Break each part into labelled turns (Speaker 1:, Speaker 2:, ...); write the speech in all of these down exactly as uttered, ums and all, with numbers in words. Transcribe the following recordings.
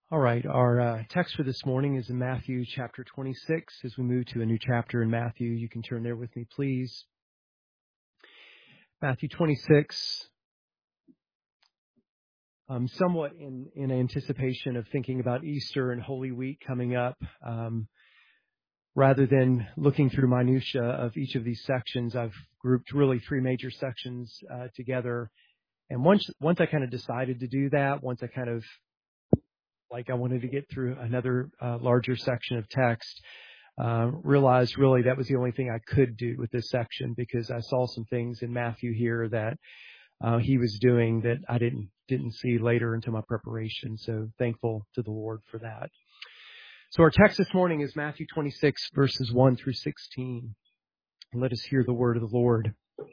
Speaker 1: All right, our uh, text for this morning is in Matthew chapter twenty-six. As we move to a new chapter in Matthew, you can turn there with me, please. Matthew twenty-six, um, somewhat in, in anticipation of thinking about Easter and Holy Week coming up. Um, rather than looking through minutia of each of these sections, I've grouped really three major sections uh, together. And once once I kind of decided to do that, once I kind of like I wanted to get through another uh, larger section of text, uh, realized really that was the only thing I could do with this section, because I saw some things in Matthew here that uh, he was doing that I didn't didn't see later into my preparation. So thankful to the Lord for that. So our text this morning is Matthew twenty-six, verses one through sixteen. Let us hear the word of the Lord.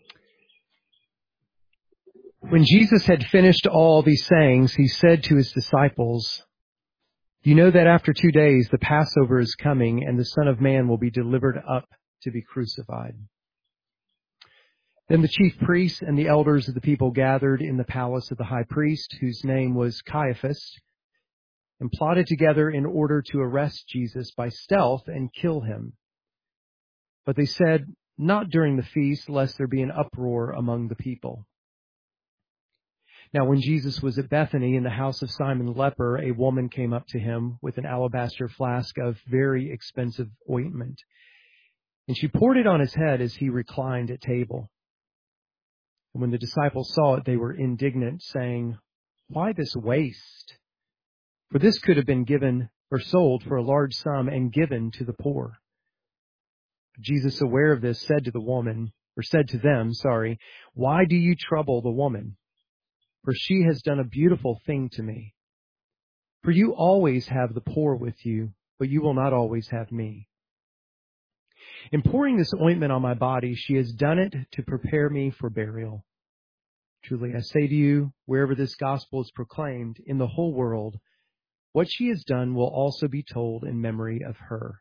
Speaker 1: When Jesus had finished all these sayings, he said to his disciples, "You know that after two days the Passover is coming, and the Son of Man will be delivered up to be crucified." Then the chief priests and the elders of the people gathered in the palace of the high priest, whose name was Caiaphas, and plotted together in order to arrest Jesus by stealth and kill him. But they said, "Not during the feast, lest there be an uproar among the people." Now when Jesus was at Bethany in the house of Simon the leper, a woman came up to him with an alabaster flask of very expensive ointment, and she poured it on his head as he reclined at table. And when the disciples saw it, they were indignant, saying, "Why this waste? For this could have been given or sold for a large sum and given to the poor." But Jesus, aware of this, said to the woman, or said to them, sorry, "Why do you trouble the woman? For she has done a beautiful thing to me. For you always have the poor with you, but you will not always have me. In pouring this ointment on my body, she has done it to prepare me for burial. Truly, I say to you, wherever this gospel is proclaimed in the whole world, what she has done will also be told in memory of her."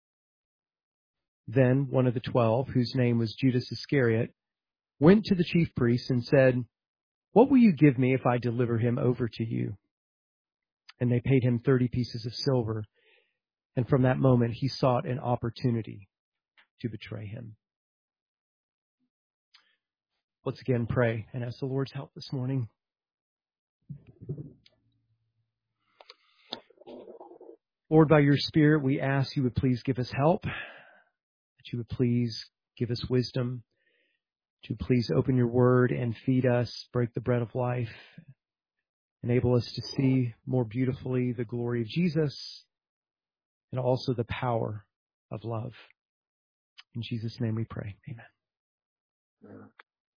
Speaker 1: Then one of the twelve, whose name was Judas Iscariot, went to the chief priests and said, "What will you give me if I deliver him over to you?" And they paid him thirty pieces of silver. And from that moment, he sought an opportunity to betray him. Let's again pray and ask the Lord's help this morning. Lord, by your Spirit, we ask you would please give us help, that you would please give us wisdom, to please open your word and feed us, break the bread of life, enable us to see more beautifully the glory of Jesus and also the power of love. In Jesus' name we pray. Amen.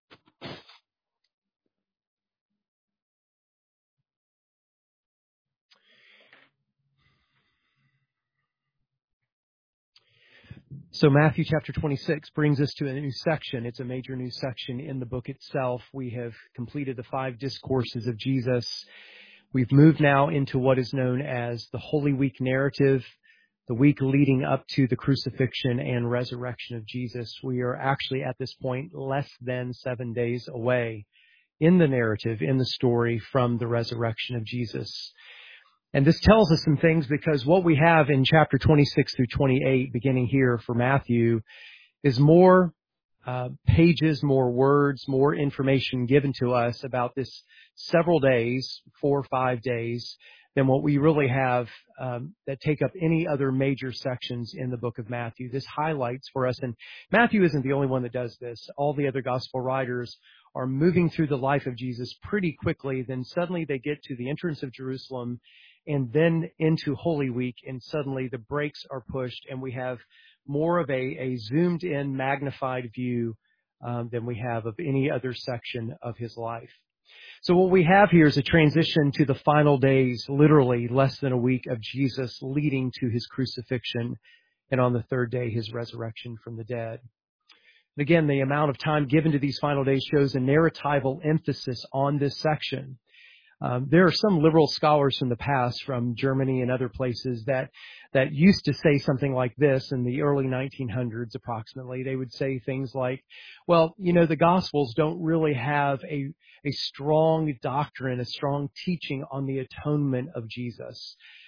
Speaker 1: So Matthew chapter twenty-six brings us to a new section. It's a major new section in the book itself. We have completed the five discourses of Jesus. We've moved now into what is known as the Holy Week narrative, the week leading up to the crucifixion and resurrection of Jesus. We are actually at this point less than seven days away in the narrative, in the story, from the resurrection of Jesus. And this tells us some things, because what we have in chapter twenty-six through twenty-eight, beginning here for Matthew, is more uh, pages, more words, more information given to us about this several days, four or five days, than what we really have um, that take up any other major sections in the book of Matthew. This highlights for us, and Matthew isn't the only one that does this. All the other gospel writers are moving through the life of Jesus pretty quickly. Then suddenly they get to the entrance of Jerusalem and then into Holy Week, and suddenly the brakes are pushed and we have more of a, a zoomed in, magnified view um, than we have of any other section of his life. So what we have here is a transition to the final days, literally less than a week of Jesus leading to his crucifixion, and on the third day, his resurrection from the dead. And again, the amount of time given to these final days shows a narratival emphasis on this section. Um, there are some liberal scholars from the past, from Germany and other places, that that used to say something like this in the early nineteen hundreds approximately. They would say things like, well, you know, the Gospels don't really have a, a strong doctrine, a strong teaching on the atonement of Jesus.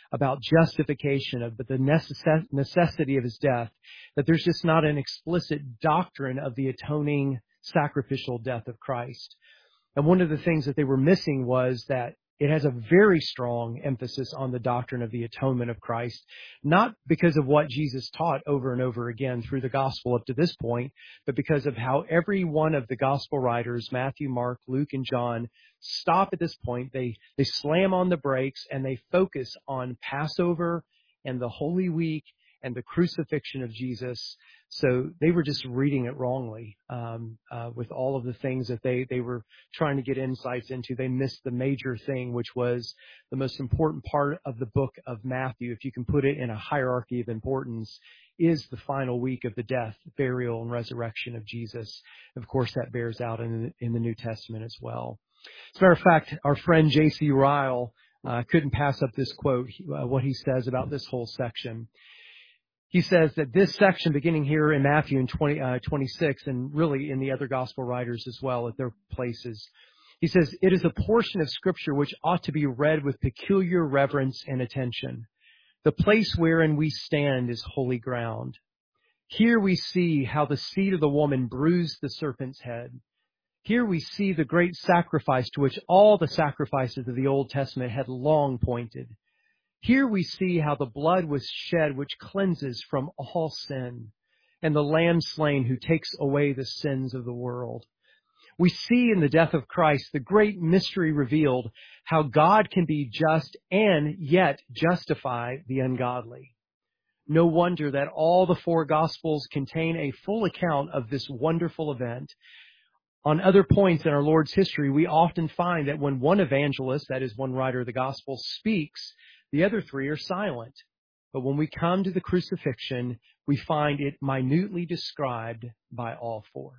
Speaker 1: about justification, of the necess- necessity of his death, that there's just not an explicit doctrine of the atoning sacrificial death of Christ. And one of the things that they were missing was that it has a very strong emphasis on the doctrine of the atonement of Christ, not because of what Jesus taught over and over again through the gospel up to this point, but because of how every one of the gospel writers, Matthew, Mark, Luke, and John, stop at this point. They, they slam on the brakes and they focus on Passover and the Holy Week and the crucifixion of Jesus. So they were just reading it wrongly um, uh, with all of the things that they, they were trying to get insights into. They missed the major thing, which was the most important part of the book of Matthew, if you can put it in a hierarchy of importance, is the final week of the death, burial, and resurrection of Jesus. Of course, that bears out in, in the New Testament as well. As a matter of fact, our friend J C Ryle uh, couldn't pass up this quote, uh, what he says about this whole section. He says that this section, beginning here in Matthew in twenty, uh, twenty-six, and really in the other gospel writers as well at their places, he says, it is a portion of Scripture which ought to be read with peculiar reverence and attention. The place wherein we stand is holy ground. Here we see how the seed of the woman bruised the serpent's head. Here we see the great sacrifice to which all the sacrifices of the Old Testament had long pointed. Here we see how the blood was shed which cleanses from all sin, and the Lamb slain who takes away the sins of the world. We see in the death of Christ the great mystery revealed, how God can be just and yet justify the ungodly. No wonder that all the four Gospels contain a full account of this wonderful event. On other points in our Lord's history, we often find that when one evangelist, that is one writer of the Gospel, speaks, the other three are silent. But when we come to the crucifixion, we find it minutely described by all four.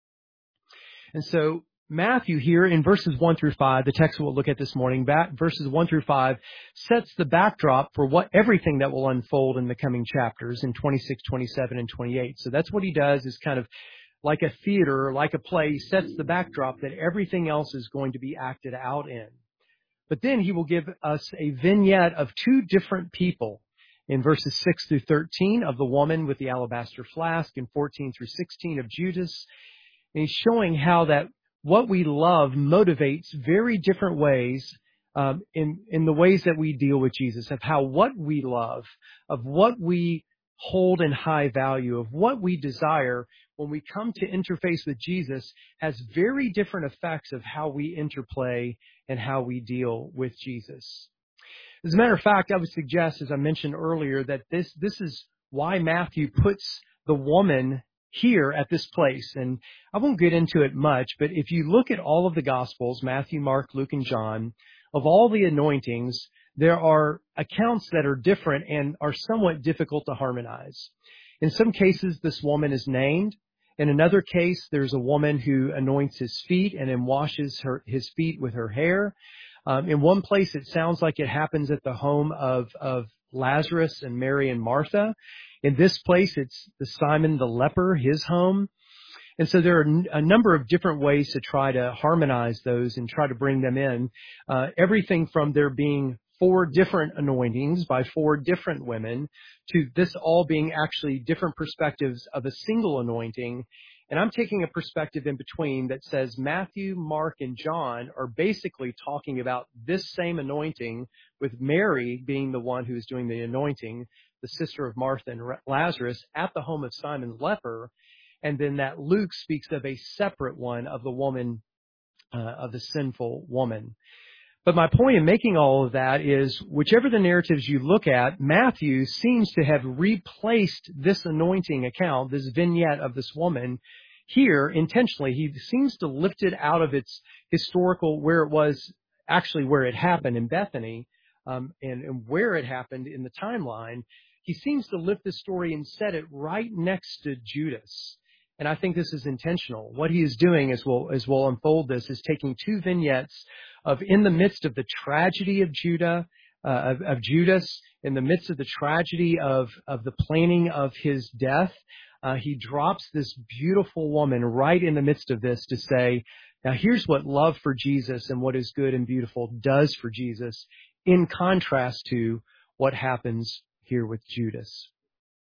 Speaker 1: And so Matthew here in verses one through five, the text we'll look at this morning, back, verses one through five, sets the backdrop for what everything that will unfold in the coming chapters in twenty-six, twenty-seven, and twenty-eight. So that's what he does, is kind of like a theater, like a play, he sets the backdrop that everything else is going to be acted out in. But then he will give us a vignette of two different people in verses six through thirteen of the woman with the alabaster flask, and fourteen through sixteen of Judas. And he's showing how that what we love motivates very different ways um, in, in the ways that we deal with Jesus, of how what we love, of what we hold in high value, of what we desire when we come to interface with Jesus has very different effects of how we interplay and how we deal with Jesus. As a matter of fact, I would suggest, as I mentioned earlier, that this, this is why Matthew puts the woman here at this place. And I won't get into it much, but if you look at all of the Gospels, Matthew, Mark, Luke, and John, of all the anointings, there are accounts that are different and are somewhat difficult to harmonize. In some cases, this woman is named. In another case, there's a woman who anoints his feet and then washes her, his feet with her hair. Um, in one place, it sounds like it happens at the home of, of Lazarus and Mary and Martha. In this place, it's the Simon the leper, his home. And so there are a number of different ways to try to harmonize those and try to bring them in. Uh, everything from there being four different anointings by four different women to this all being actually different perspectives of a single anointing. And I'm taking a perspective in between that says Matthew, Mark, and John are basically talking about this same anointing, with Mary being the one who is doing the anointing, the sister of Martha and Lazarus, at the home of Simon the leper. And then that Luke speaks of a separate one of the woman, uh, of the sinful woman. But my point in making all of that is, whichever the narratives you look at, Matthew seems to have replaced this anointing account, this vignette of this woman, here intentionally. He seems to lift it out of its historical, where it was actually where it happened in Bethany, um, and, and where it happened in the timeline. He seems to lift the story and set it right next to Judas. And I think this is intentional. What he is doing, as we'll, as we'll unfold this, is taking two vignettes of, in the midst of the tragedy of Judah, uh, of, of Judas, in the midst of the tragedy of, of the planning of his death, uh, he drops this beautiful woman right in the midst of this to say, now here's what love for Jesus and what is good and beautiful does for Jesus, in contrast to what happens here with Judas.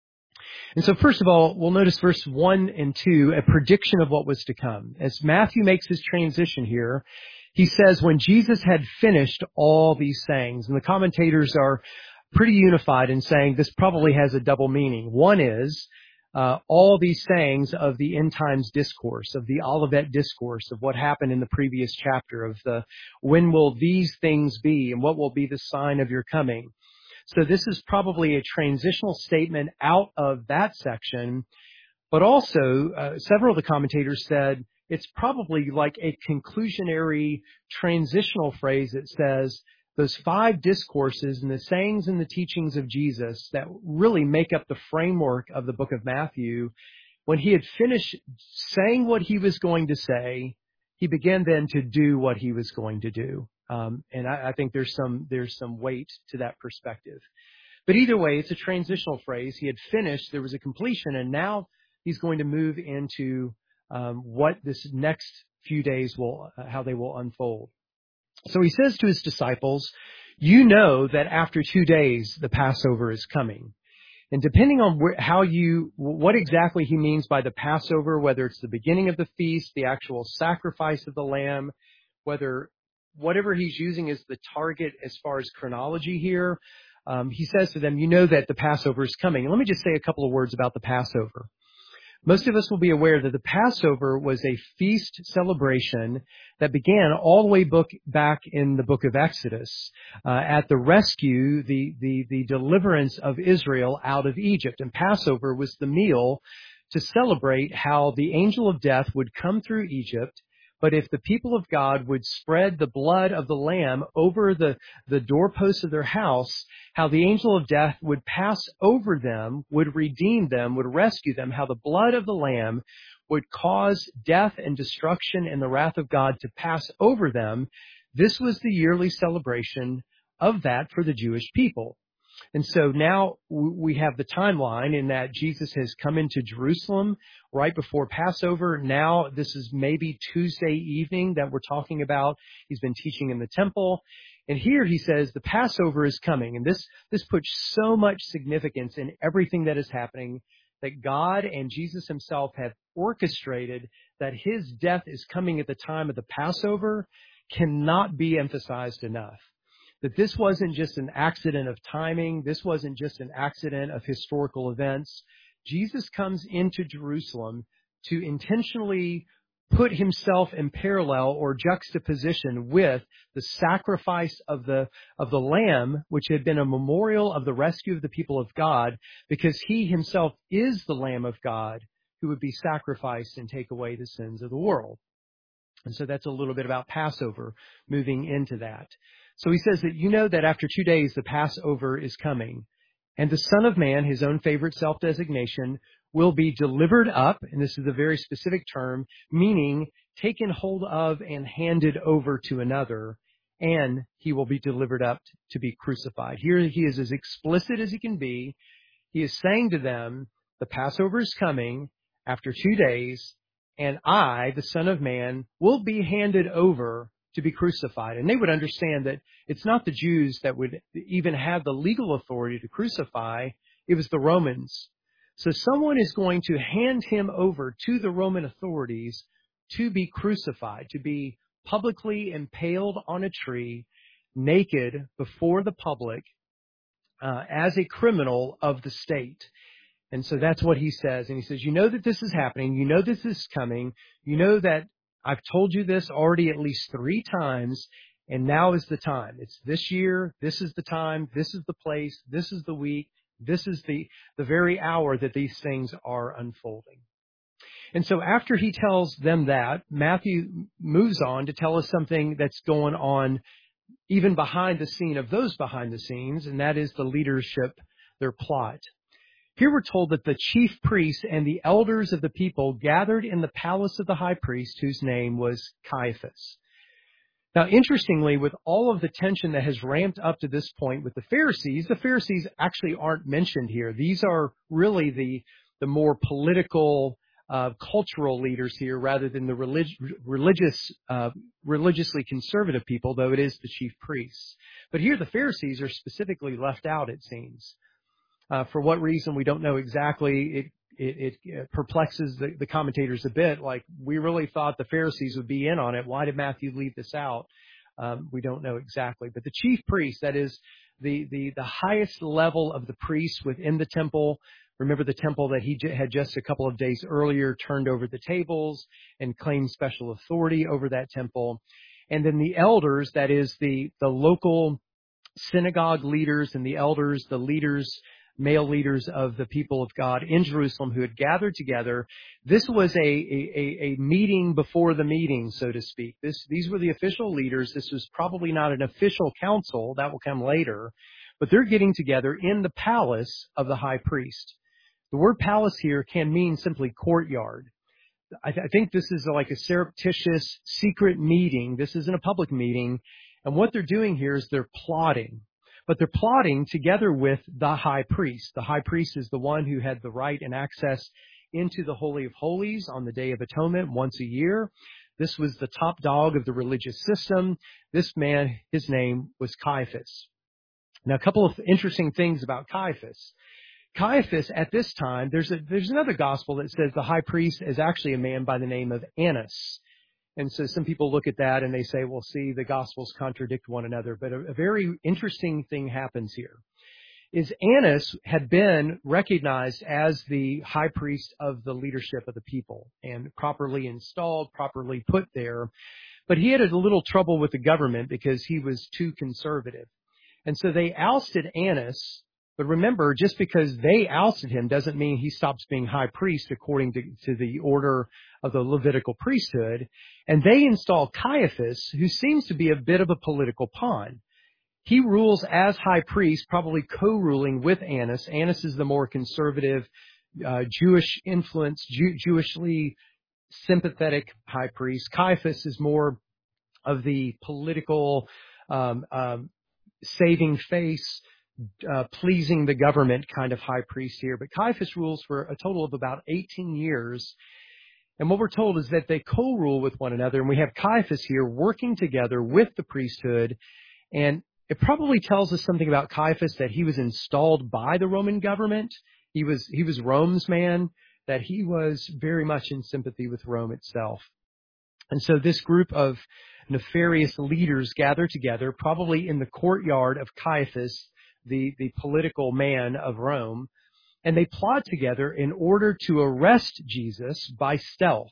Speaker 1: And so first of all, we'll notice verse one and two, a prediction of what was to come. As Matthew makes his transition here, he says, when Jesus had finished all these sayings, and the commentators are pretty unified in saying this probably has a double meaning. One is uh, all these sayings of the end times discourse, of the Olivet discourse, of what happened in the previous chapter, of the when will these things be, and what will be the sign of your coming. So this is probably a transitional statement out of that section, but also uh, several of the commentators said it's probably like a conclusionary transitional phrase that says those five discourses and the sayings and the teachings of Jesus that really make up the framework of the book of Matthew, when he had finished saying what he was going to say, he began then to do what he was going to do. Um, and I, I think there's some there's some weight to that perspective. But either way, it's a transitional phrase. He had finished, there was a completion, and now he's going to move into um, what this next few days will, uh, how they will unfold. So he says to his disciples, you know that after two days the Passover is coming. And depending on where, how you, what exactly he means by the Passover, whether it's the beginning of the feast, the actual sacrifice of the lamb, whether whatever he's using is the target as far as chronology here, um, he says to them, you know that the Passover is coming. And let me just say a couple of words about the Passover. Most of us will be aware that the Passover was a feast celebration that began all the way book, back in the book of Exodus uh, at the rescue, the, the, the deliverance of Israel out of Egypt. And Passover was the meal to celebrate how the angel of death would come through Egypt. But if the people of God would spread the blood of the lamb over the, the doorposts of their house, how the angel of death would pass over them, would redeem them, would rescue them, how the blood of the lamb would cause death and destruction and the wrath of God to pass over them. This was the yearly celebration of that for the Jewish people. And so now we have the timeline in that Jesus has come into Jerusalem right before Passover. Now this is maybe Tuesday evening that we're talking about. He's been teaching in the temple. And here he says the Passover is coming. And this, this puts so much significance in everything that is happening that God and Jesus himself have orchestrated that his death is coming at the time of the Passover cannot be emphasized enough. That this wasn't just an accident of timing. This wasn't just an accident of historical events. Jesus comes into Jerusalem to intentionally put himself in parallel or juxtaposition with the sacrifice of the, of the Lamb, which had been a memorial of the rescue of the people of God, because he himself is the Lamb of God who would be sacrificed and take away the sins of the world. And so that's a little bit about Passover, moving into that. So he says that you know that after two days the Passover is coming, and the Son of Man, his own favorite self-designation, will be delivered up, and this is a very specific term, meaning taken hold of and handed over to another, and he will be delivered up to be crucified. Here he is as explicit as he can be. He is saying to them, the Passover is coming after two days, and I, the Son of Man, will be handed over to be crucified. And they would understand that it's not the Jews that would even have the legal authority to crucify. It was the Romans. So someone is going to hand him over to the Roman authorities to be crucified, to be publicly impaled on a tree, naked before the public, uh, as a criminal of the state. And so that's what he says. And he says, you know that this is happening. You know this is coming. You know that I've told you this already at least three times, and now is the time. It's this year. This is the time. This is the place. This is the week. This is the, the very hour that these things are unfolding. And so after he tells them that, Matthew moves on to tell us something that's going on even behind the scene of those behind the scenes, and that is the leadership, their plot. Here we're told that the chief priests and the elders of the people gathered in the palace of the high priest, whose name was Caiaphas. Now, interestingly, with all of the tension that has ramped up to this point with the Pharisees, the Pharisees actually aren't mentioned here. These are really the, the more political uh, cultural leaders here rather than the relig- religious, uh, religiously conservative people, though it is the chief priests. But here the Pharisees are specifically left out, it seems. Uh, for what reason, we don't know exactly. It It, it perplexes the, the commentators a bit. Like, we really thought the Pharisees would be in on it. Why did Matthew leave this out? Um, we don't know exactly. But the chief priest, that is the, the, the highest level of the priests within the temple. Remember the temple that he j- had just a couple of days earlier turned over the tables and claimed special authority over that temple. And then the elders, that is the, the local synagogue leaders and the elders, the leaders, male leaders of the people of God in Jerusalem who had gathered together. This was a, a, a meeting before the meeting, so to speak. This, these were the official leaders. This was probably not an official council. That will come later. But they're getting together in the palace of the high priest. The word palace here can mean simply courtyard. I, th- I think this is like a surreptitious, secret meeting. This isn't a public meeting. And what they're doing here is they're plotting. But they're plotting together with the high priest. The high priest is the one who had the right and access into the Holy of Holies on the Day of Atonement once a year. This was the top dog of the religious system. This man, his name was Caiaphas. Now, a couple of interesting things about Caiaphas. Caiaphas, at this time, there's a, there's another gospel that says the high priest is actually a man by the name of Annas. And so some people look at that and they say, well, see, the Gospels contradict one another. But a, a very interesting thing happens here. Is Annas had been recognized as the high priest of the leadership of the people and properly installed, properly put there. But he had a little trouble with the government because he was too conservative. And so they ousted Annas. But remember, just because they ousted him doesn't mean he stops being high priest according to, to the order of the Levitical priesthood. And they install Caiaphas, who seems to be a bit of a political pawn. He rules as high priest, probably co-ruling with Annas. Annas is the more conservative, uh, Jewish influence, Jew- Jewishly sympathetic high priest. Caiaphas is more of the political, um, um, saving face, Uh, pleasing the government kind of high priest here. But Caiaphas rules for a total of about eighteen years. And what we're told is that they co-rule with one another. And we have Caiaphas here working together with the priesthood. And it probably tells us something about Caiaphas, that he was installed by the Roman government. He was, he was Rome's man, that he was very much in sympathy with Rome itself. And so this group of nefarious leaders gather together, probably in the courtyard of Caiaphas, the, the political man of Rome, and they plot together in order to arrest Jesus by stealth.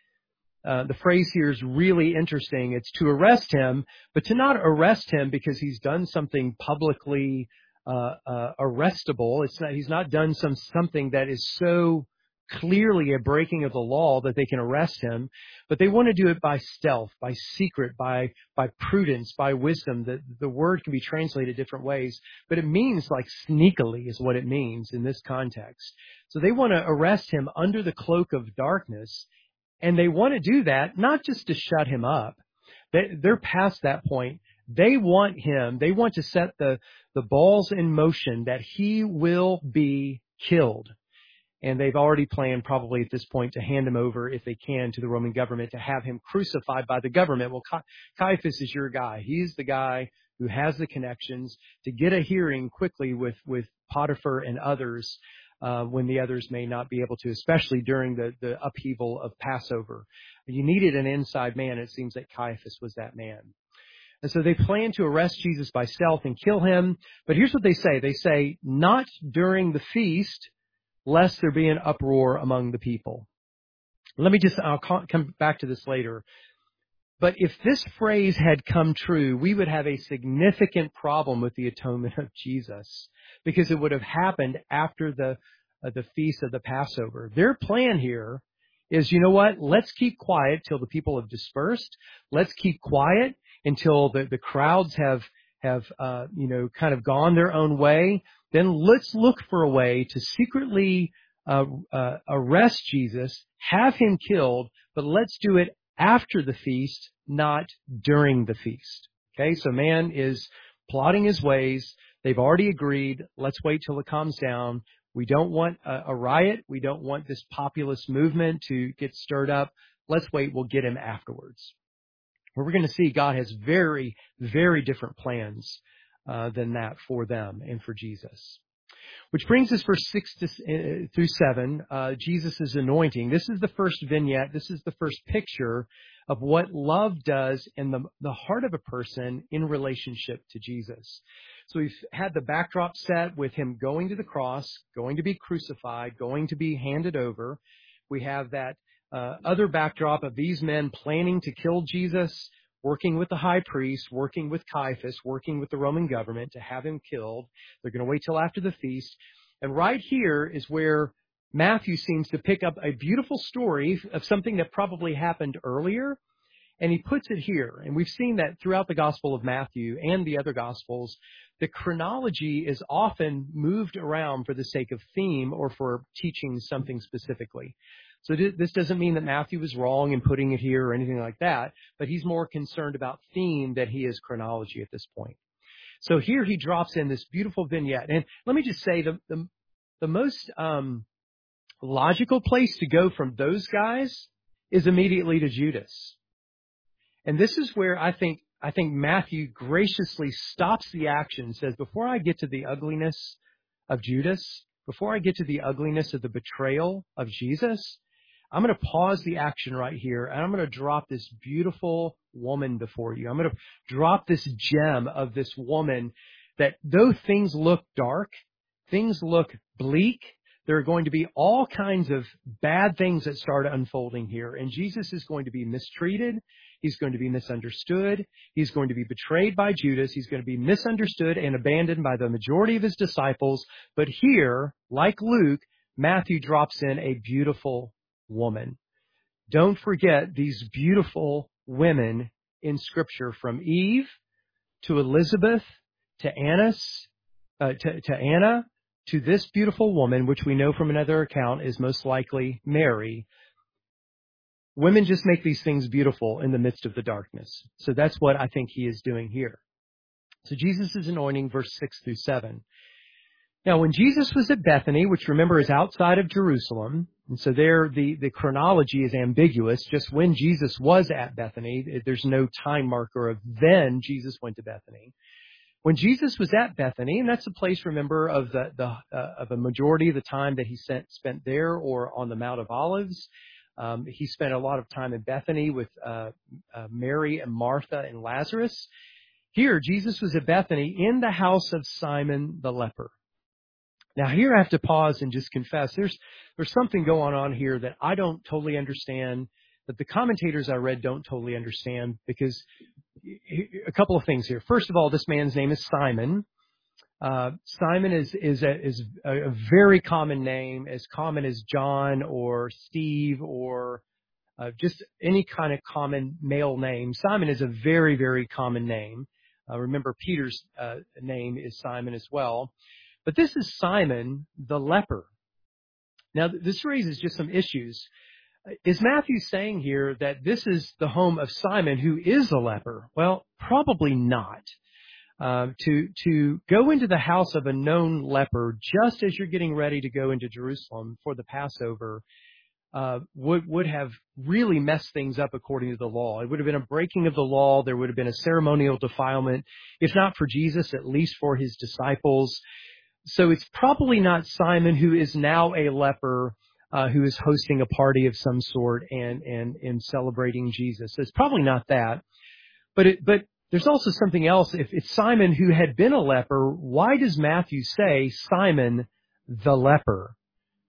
Speaker 1: Uh, the phrase here is really interesting. It's to arrest him, but to not arrest him because he's done something publicly uh, uh, arrestable. It's not, he's not done some something that is so clearly a breaking of the law that they can arrest him, but they want to do it by stealth, by secret, by by prudence, by wisdom. The, the word can be translated different ways, but it means like sneakily is what it means in this context. So they want to arrest him under the cloak of darkness, and they want to do that not just to shut him up. They, they're past that point. They want him, they want to set the, the balls in motion that he will be killed. And they've already planned probably at this point to hand him over, if they can, to the Roman government, to have him crucified by the government. Well, Caiaphas is your guy. He's the guy who has the connections to get a hearing quickly with, with Potiphar and others uh, when the others may not be able to, especially during the, the upheaval of Passover. You needed an inside man. It seems that Caiaphas was that man. And so they plan to arrest Jesus by stealth and kill him. But here's what they say. They say, not during the feast, lest there be an uproar among the people. Let me just, I'll come back to this later. But if this phrase had come true, we would have a significant problem with the atonement of Jesus, because it would have happened after the uh, the feast of the Passover. Their plan here is, you know what? Let's keep quiet till the people have dispersed. Let's keep quiet until the, the crowds have have uh, you know kind of gone their own way. Then let's look for a way to secretly uh, uh, arrest Jesus, have him killed, but let's do it after the feast, not during the feast. Okay, so man is plotting his ways. They've already agreed. Let's wait till it calms down. We don't want a, a riot. We don't want this populist movement to get stirred up. Let's wait. We'll get him afterwards. Where we're going to see God has very, very different plans uh, than that for them and for Jesus. Which brings us verse six to, uh, through seven, uh, Jesus' anointing. This is the first vignette. This is the first picture of what love does in the, the heart of a person in relationship to Jesus. So we've had the backdrop set with him going to the cross, going to be crucified, going to be handed over. We have that uh, other backdrop of these men planning to kill Jesus, working with the high priest, working with Caiaphas, working with the Roman government to have him killed. They're going to wait till after the feast. And right here is where Matthew seems to pick up a beautiful story of something that probably happened earlier, and he puts it here. And we've seen that throughout the Gospel of Matthew and the other Gospels. The chronology is often moved around for the sake of theme or for teaching something specifically. So this doesn't mean that Matthew was wrong in putting it here or anything like that, but he's more concerned about theme than he is chronology at this point. So here he drops in this beautiful vignette. And let me just say the the, the most um, logical place to go from those guys is immediately to Judas. And this is where I think I think Matthew graciously stops the action and says, before I get to the ugliness of Judas, before I get to the ugliness of the betrayal of Jesus, I'm going to pause the action right here, and I'm going to drop this beautiful woman before you. I'm going to drop this gem of this woman that though things look dark, things look bleak, there are going to be all kinds of bad things that start unfolding here. And Jesus is going to be mistreated. He's going to be misunderstood. He's going to be betrayed by Judas. He's going to be misunderstood and abandoned by the majority of his disciples. But here, like Luke, Matthew drops in a beautiful woman. Don't forget these beautiful women in Scripture, from Eve to Elizabeth to Annas, uh, to, to Anna, to this beautiful woman, which we know from another account is most likely Mary. Women just make these things beautiful in the midst of the darkness. So that's what I think he is doing here. So Jesus is anointing, verse six through seven. Now, when Jesus was at Bethany, which remember is outside of Jerusalem, and so there the, the chronology is ambiguous, just when Jesus was at Bethany, there's no time marker of then Jesus went to Bethany. When Jesus was at Bethany, and that's a place, remember, of the, the uh, of a majority of the time that he spent, spent there or on the Mount of Olives, um, he spent a lot of time in Bethany with uh, uh, Mary and Martha and Lazarus. Here, Jesus was at Bethany in the house of Simon the leper. Now, here I have to pause and just confess, there's there's something going on here that I don't totally understand, that the commentators I read don't totally understand, because a couple of things here. First of all, this man's name is Simon. Uh, Simon is is a, is a very common name, as common as John or Steve or uh, just any kind of common male name. Simon is a very, very common name. Uh, remember, Peter's uh, name is Simon as well. But this is Simon the leper. Now, this raises just some issues. Is Matthew saying here that this is the home of Simon, who is a leper? Well, probably not. Uh, to to go into the house of a known leper just as you're getting ready to go into Jerusalem for the Passover uh, would would have really messed things up according to the law. It would have been a breaking of the law. There would have been a ceremonial defilement, if not for Jesus, at least for his disciples. So it's probably not Simon, who is now a leper, uh, who is hosting a party of some sort and, and, and celebrating Jesus. So it's probably not that. But it, but there's also something else. If it's Simon who had been a leper, why does Matthew say Simon the leper?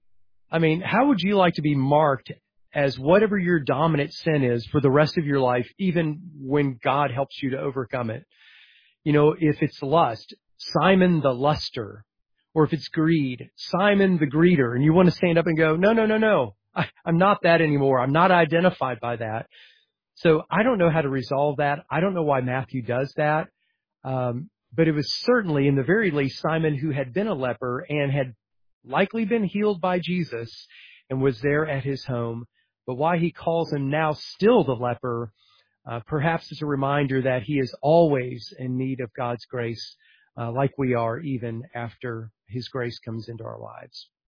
Speaker 1: I mean, how would you like to be marked as whatever your dominant sin is for the rest of your life, even when God helps you to overcome it? You know, if it's lust, Simon the luster. Or if it's greed, Simon the greeter, and you want to stand up and go, no, no, no, no, I, I'm not that anymore. I'm not identified by that. So I don't know how to resolve that. I don't know why Matthew does that. Um, but it was certainly, in the very least, Simon who had been a leper and had likely been healed by Jesus and was there at his home. But why he calls him now still the leper, uh, perhaps is a reminder that he is always in need of God's grace, uh, like we are even after his grace comes into our lives.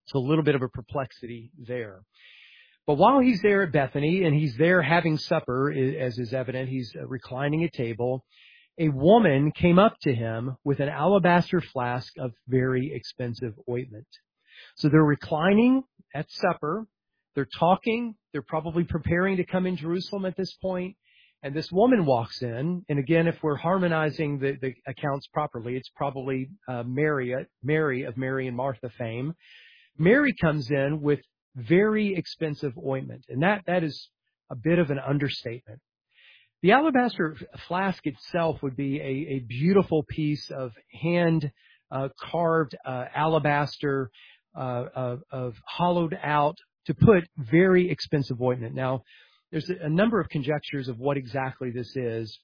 Speaker 1: So a little bit of a perplexity there. But while he's there at Bethany and he's there having supper, as is evident, he's reclining at table, a woman came up to him with an alabaster flask of very expensive ointment. So they're reclining at supper. They're talking. They're probably preparing to come in Jerusalem at this point. And this woman walks in. And again, if we're harmonizing the, the accounts properly, it's probably uh, Mary, Mary of Mary and Martha fame. Mary comes in with very expensive ointment. And that, that is a bit of an understatement. The alabaster flask itself would be a, a beautiful piece of hand uh, carved uh, alabaster uh, of, of hollowed out to put very expensive ointment. Now, there's a number of conjectures of what exactly this is,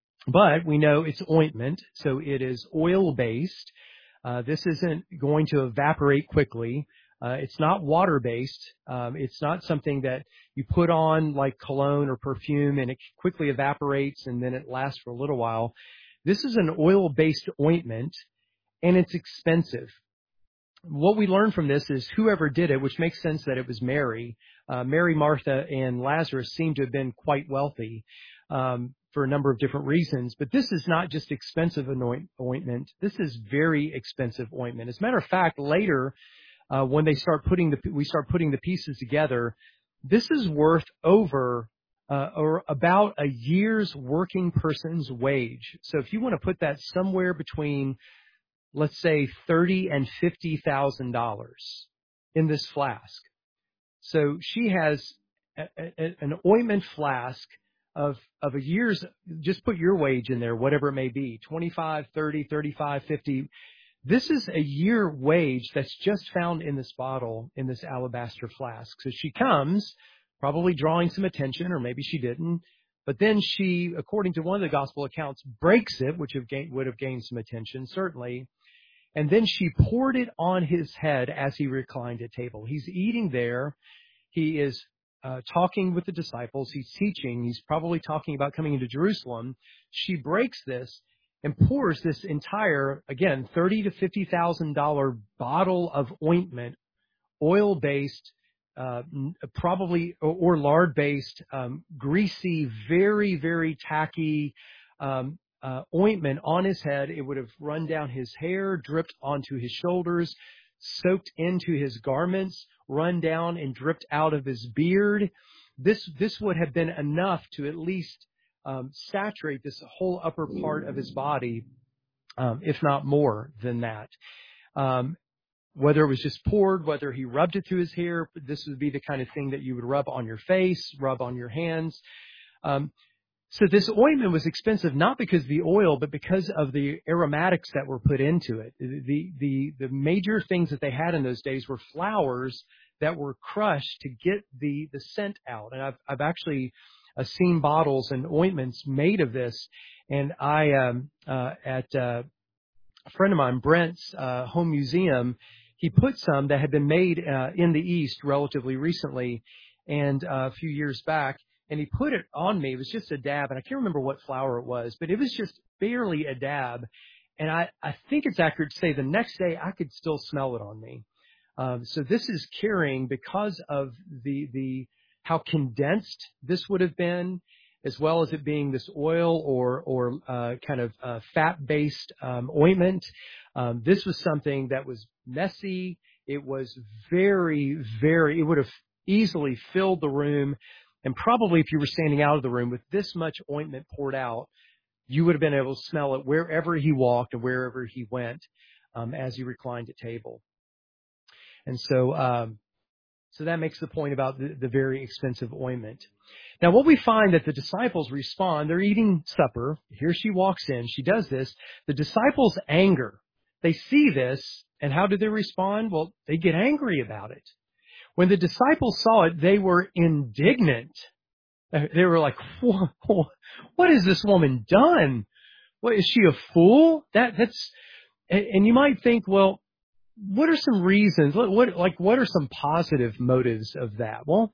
Speaker 1: but we know it's ointment, so it is oil-based. Uh, this isn't going to evaporate quickly. Uh, it's not water-based. Um, it's not something that you put on like cologne or perfume and it quickly evaporates and then it lasts for a little while. This is an oil-based ointment, and it's expensive. What we learn from this is whoever did it, which makes sense that it was Mary, uh, Mary, Martha, and Lazarus seem to have been quite wealthy um, for a number of different reasons. But this is not just expensive anoint- ointment. This is very expensive ointment. As a matter of fact, later, uh, when they start putting the we start putting the pieces together, this is worth over uh, or about a year's working person's wage. So if you want to put that somewhere between, let's say, thirty and fifty thousand dollars in this flask. So she has a, a, an ointment flask of of a year's. Just put your wage in there, whatever it may be, twenty-five, thirty, thirty-five, fifty. This is a year wage that's just found in this bottle, in this alabaster flask. So she comes, probably drawing some attention, or maybe she didn't. But then she, according to one of the gospel accounts, breaks it, which have gained, would have gained some attention, certainly. And then she poured it on his head as he reclined at table. He's eating there. He is uh, talking with the disciples. He's teaching. He's probably talking about coming into Jerusalem. She breaks this and pours this entire, again, thirty to fifty thousand dollar bottle of ointment, oil-based, uh, probably or, or lard-based, um, greasy, very, very tacky um, uh, ointment on his head. It would have run down his hair, dripped onto his shoulders, soaked into his garments, run down and dripped out of his beard. This this would have been enough to at least um, saturate this whole upper part of his body, um, if not more than that. Um, whether it was just poured, whether he rubbed it through his hair, this would be the kind of thing that you would rub on your face, rub on your hands. Um, So this ointment was expensive not because of the oil, but because of the aromatics that were put into it. The, the, the major things that they had in those days were flowers that were crushed to get the, the scent out. And I've, I've actually uh, seen bottles and ointments made of this. And I, um, uh, at uh, a friend of mine, Brent's uh, home museum, he put some that had been made uh, in the East relatively recently and uh, a few years back. And he put it on me. It was just a dab. And I can't remember what flower it was, but it was just barely a dab. And I, I think it's accurate to say the next day I could still smell it on me. Um, so this is carrying, because of the, the, how condensed this would have been, as well as it being this oil or, or, uh, kind of, uh, fat-based, um, ointment. Um, this was something that was messy. It was very, very, it would have easily filled the room. And probably if you were standing out of the room with this much ointment poured out, you would have been able to smell it wherever he walked or wherever he went, um, as he reclined at table. And so, um, so that makes the point about the, the very expensive ointment. Now, what we find that the disciples respond, they're eating supper. Here she walks in. She does this. The disciples anger. They see this, and how do they respond? Well, they get angry about it. When the disciples saw it, they were indignant. They were like, what has this woman done? What, is she a fool? That, that's, and you might think, well, what are some reasons? What, like, what are some positive motives of that? Well,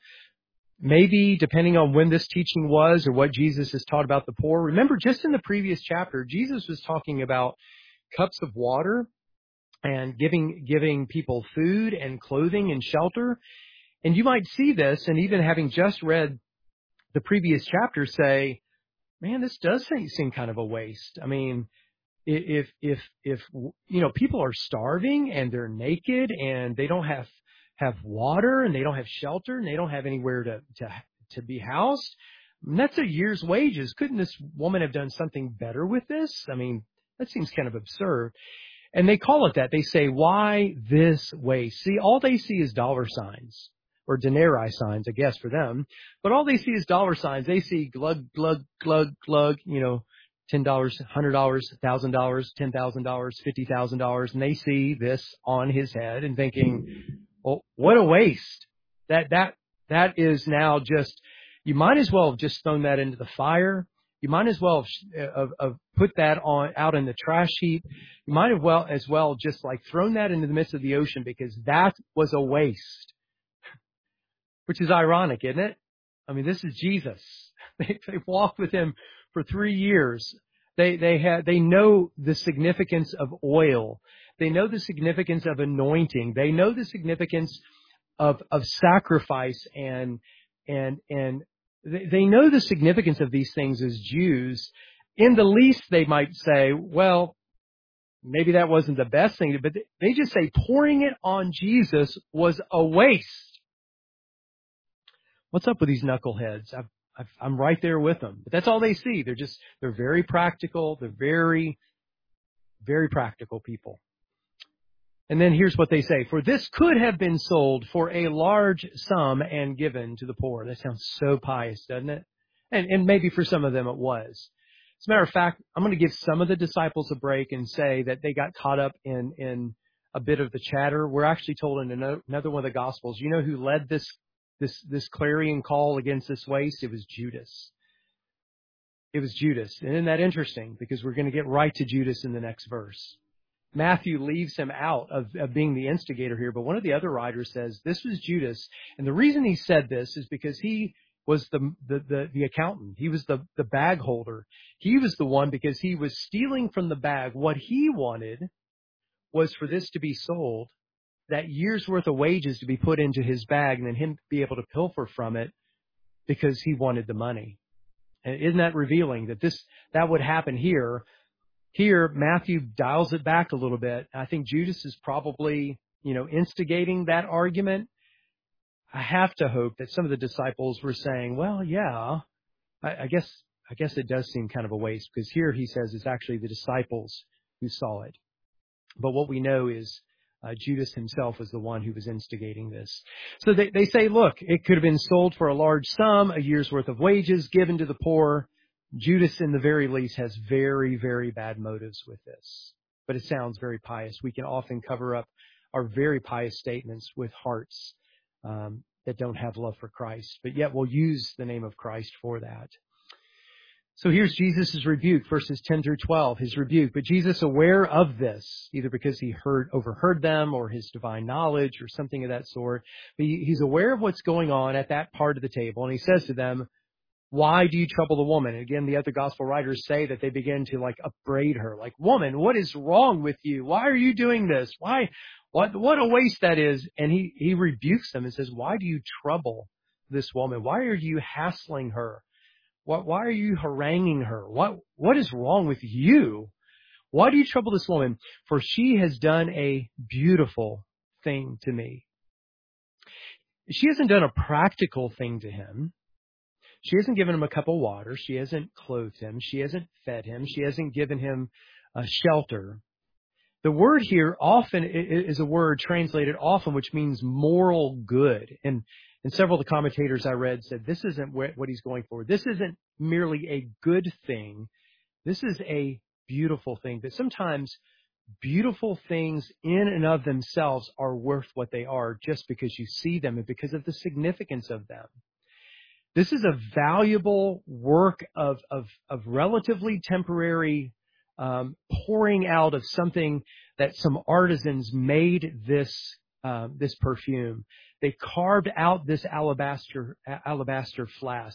Speaker 1: maybe depending on when this teaching was or what Jesus has taught about the poor. Remember, just in the previous chapter, Jesus was talking about cups of water and giving giving people food and clothing and shelter. And you might see this, and even having just read the previous chapter, say, man, this does seem kind of a waste. I mean, if if if you know people are starving and they're naked and they don't have have water and they don't have shelter and they don't have anywhere to to to be housed, that's a year's wages. Couldn't this woman have done something better with this? I mean, that seems kind of absurd. And they call it that. They say, why this waste? See, all they see is dollar signs, or denarii signs, I guess, for them. But all they see is dollar signs. They see glug, glug, glug, glug, you know, ten dollars, one hundred dollars, one thousand dollars, ten thousand dollars, fifty thousand dollars. And they see this on his head and thinking, well, what a waste. That, that, that is now just, you might as well have just thrown that into the fire. You might as well have, have, have put that on out in the trash heap. You might have well as well just like thrown that into the midst of the ocean, because that was a waste. Which is ironic, isn't it? I mean, this is Jesus. They, they walked with him for three years. They they had they know the significance of oil. They know the significance of anointing. They know the significance of of sacrifice and and and they, they know the significance of these things as Jews. In the least, they might say, well, maybe that wasn't the best thing, but they just say pouring it on Jesus was a waste. What's up with these knuckleheads? I've, I've, I'm right there with them. But that's all they see. They're just, they're very practical. They're very, very practical people. And then here's what they say. For this could have been sold for a large sum and given to the poor. That sounds so pious, doesn't it? And, and maybe for some of them it was. As a matter of fact, I'm going to give some of the disciples a break and say that they got caught up in, in a bit of the chatter. We're actually told in another one of the Gospels, you know who led this This this clarion call against this waste? It was Judas. It was Judas. And isn't that interesting? Because we're going to get right to Judas in the next verse. Matthew leaves him out of, of being the instigator here, but one of the other writers says this was Judas. And the reason he said this is because he was the the, the, the accountant. He was the, the bag holder. He was the one, because he was stealing from the bag. What he wanted was for this to be sold, that year's worth of wages to be put into his bag, and then him be able to pilfer from it because he wanted the money. And isn't that revealing that this, that would happen here? Here, Matthew dials it back a little bit. I think Judas is probably, you know, instigating that argument. I have to hope that some of the disciples were saying, well, yeah, I, I guess, I guess it does seem kind of a waste, because here he says it's actually the disciples who saw it. But what we know is, Uh, Judas himself was the one who was instigating this. So they, they say, look, it could have been sold for a large sum, a year's worth of wages given to the poor. Judas, in the very least, has very, very bad motives with this. But it sounds very pious. We can often cover up our very pious statements with hearts um, that don't have love for Christ. But yet we'll use the name of Christ for that. So here's Jesus' rebuke, verses ten through twelve, his rebuke. But Jesus, aware of this, either because he heard, overheard them or his divine knowledge or something of that sort, but he, he's aware of what's going on at that part of the table. And he says to them, why do you trouble the woman? And again, the other gospel writers say that they begin to like upbraid her. Like, woman, what is wrong with you? Why are you doing this? Why, what, what a waste that is. And he, he rebukes them and says, why do you trouble this woman? Why are you hassling her? What, why are you haranguing her? What, what is wrong with you? Why do you trouble this woman? For she has done a beautiful thing to me. She hasn't done a practical thing to him. She hasn't given him a cup of water. She hasn't clothed him. She hasn't fed him. She hasn't given him a shelter. The word here often is a word translated often, which means moral good. And And several of the commentators I read said this isn't what he's going for. This isn't merely a good thing. This is a beautiful thing. But sometimes beautiful things in and of themselves are worth what they are just because you see them and because of the significance of them. This is a valuable work of, of, of relatively temporary um, pouring out of something that some artisans made this uh, this perfume. They carved out this alabaster alabaster flask.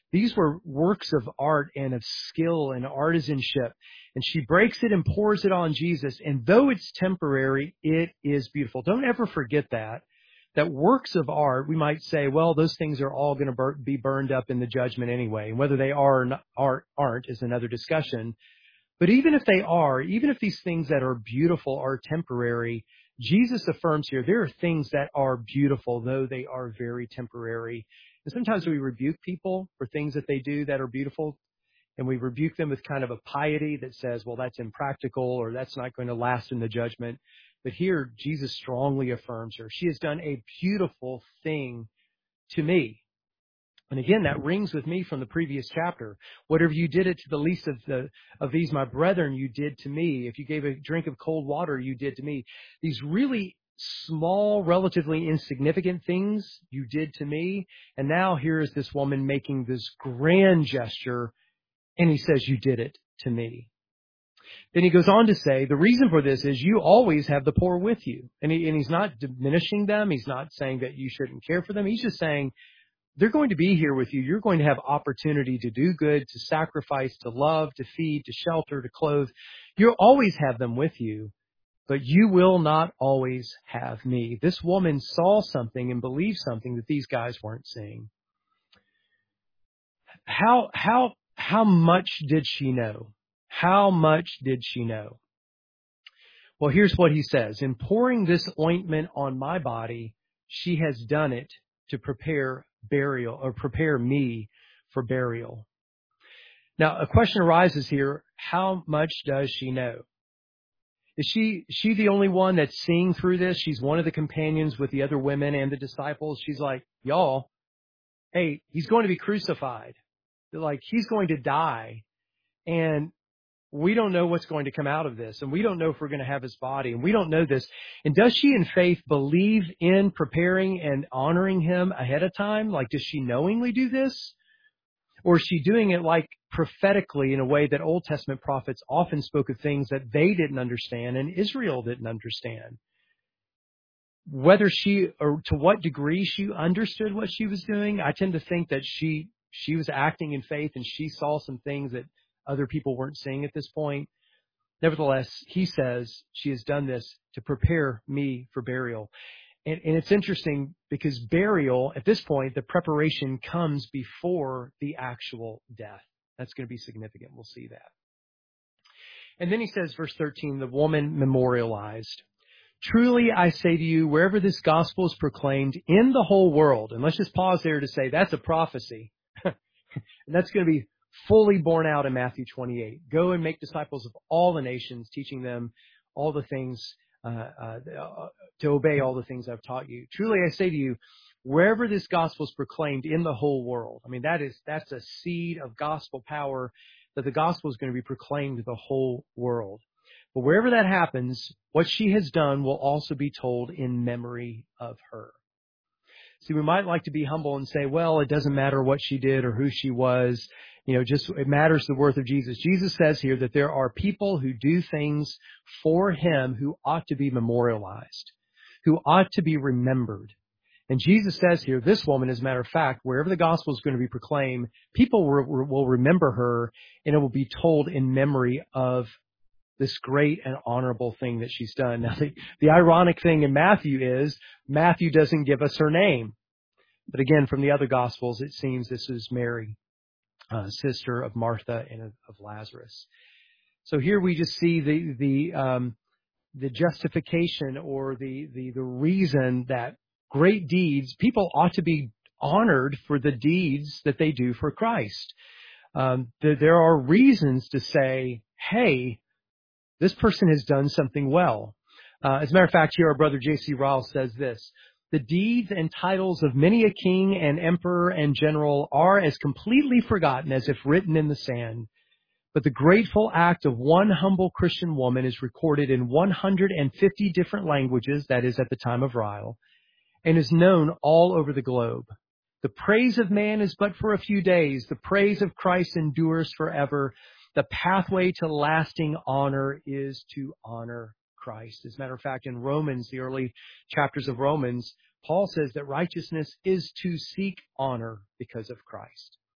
Speaker 1: These were works of art and of skill and artisanship. And she breaks it and pours it on Jesus. And though it's temporary, it is beautiful. Don't ever forget that. That works of art, we might say, well, those things are all going to bur- be burned up in the judgment anyway. And whether they are or not, are, aren't is another discussion. But even if they are, even if these things that are beautiful are temporary, Jesus affirms here there are things that are beautiful, though they are very temporary. And sometimes we rebuke people for things that they do that are beautiful, and we rebuke them with kind of a piety that says, well, that's impractical or that's not going to last in the judgment. But here, Jesus strongly affirms her. She has done a beautiful thing to me. And again, that rings with me from the previous chapter. Whatever you did it to the least of the of these, my brethren, you did to me. If you gave a drink of cold water, you did to me. These really small, relatively insignificant things you did to me. And now here is this woman making this grand gesture, and he says, you did it to me. Then he goes on to say, the reason for this is you always have the poor with you. And, he, and he's not diminishing them. He's not saying that you shouldn't care for them. He's just saying, they're going to be here with you. You're going to have opportunity to do good, to sacrifice, to love, to feed, to shelter, to clothe. You'll always have them with you, but you will not always have me. This woman saw something and believed something that these guys weren't seeing. How, how, how much did she know? How much did she know? Well, here's what he says. In pouring this ointment on my body, she has done it to prepare burial or prepare me for burial. Now, a question arises here. How much does she know? Is she, she the only one that's seeing through this? She's one of the companions with the other women and the disciples. She's like, y'all, hey, he's going to be crucified. They're like, he's going to die. And we don't know what's going to come out of this. And we don't know if we're going to have his body. And we don't know this. And does she in faith believe in preparing and honoring him ahead of time? Like, does she knowingly do this? Or is she doing it like prophetically in a way that Old Testament prophets often spoke of things that they didn't understand and Israel didn't understand? Whether she, or to what degree she understood what she was doing, I tend to think that she, she was acting in faith and she saw some things that other people weren't seeing at this point. Nevertheless, he says she has done this to prepare me for burial. And, and it's interesting because burial, at this point, the preparation comes before the actual death. That's going to be significant. We'll see that. And then he says, verse thirteen, the woman memorialized. Truly, I say to you, wherever this gospel is proclaimed in the whole world, and let's just pause there to say that's a prophecy. And that's going to be fully borne out in Matthew twenty-eight. Go and make disciples of all the nations, teaching them all the things, uh, uh, to obey all the things I've taught you. Truly, I say to you, wherever this gospel is proclaimed in the whole world, I mean, that is, that's a seed of gospel power, that the gospel is going to be proclaimed to the whole world. But wherever that happens, what she has done will also be told in memory of her. See, we might like to be humble and say, well, it doesn't matter what she did or who she was. You know, just it matters the worth of Jesus. Jesus says here that there are people who do things for him who ought to be memorialized, who ought to be remembered. And Jesus says here, this woman, as a matter of fact, wherever the gospel is going to be proclaimed, people will, will remember her, and it will be told in memory of this great and honorable thing that she's done. Now, the, the ironic thing in Matthew is Matthew doesn't give us her name. But again, from the other Gospels, it seems this is Mary, uh, sister of Martha and of, of Lazarus. So here we just see the the um, the justification or the, the the reason that great deeds, people ought to be honored for the deeds that they do for Christ. Um, there, there are reasons to say, hey, this person has done something well. Uh, as a matter of fact, here our brother J C Ryle says this. The deeds and titles of many a king and emperor and general are as completely forgotten as if written in the sand. But the grateful act of one humble Christian woman is recorded in one hundred fifty different languages, that is at the time of Ryle, and is known all over the globe. The praise of man is but for a few days. The praise of Christ endures forever. The pathway to lasting honor is to honor Christ. As a matter of fact, in Romans, the early chapters of Romans, Paul says that righteousness is to seek honor because of Christ.